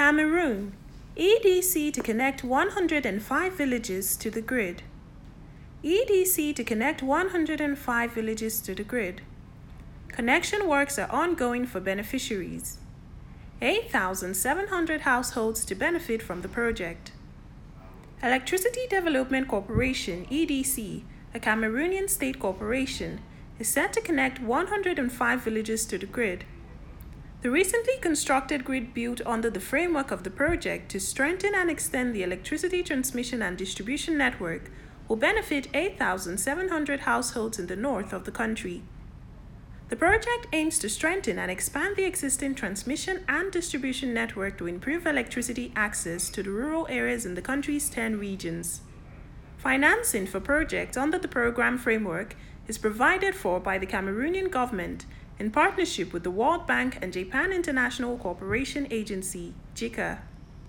Cameroon, EDC to connect 105 villages to the grid. EDC to connect 105 villages to the grid. Connection works are ongoing for beneficiaries. 8,700 households to benefit from the project. Electricity Development Corporation, EDC, a Cameroonian state corporation, is set to connect 105 villages to the grid. The recently constructed grid built under the framework of the project to strengthen and extend the electricity transmission and distribution network will benefit 8,700 households in the north of the country. The project aims to strengthen and expand the existing transmission and distribution network to improve electricity access to the rural areas in the country's 10 regions. Financing for projects under the program framework is provided for by the Cameroonian government in partnership with the World Bank and Japan International Cooperation Agency, JICA.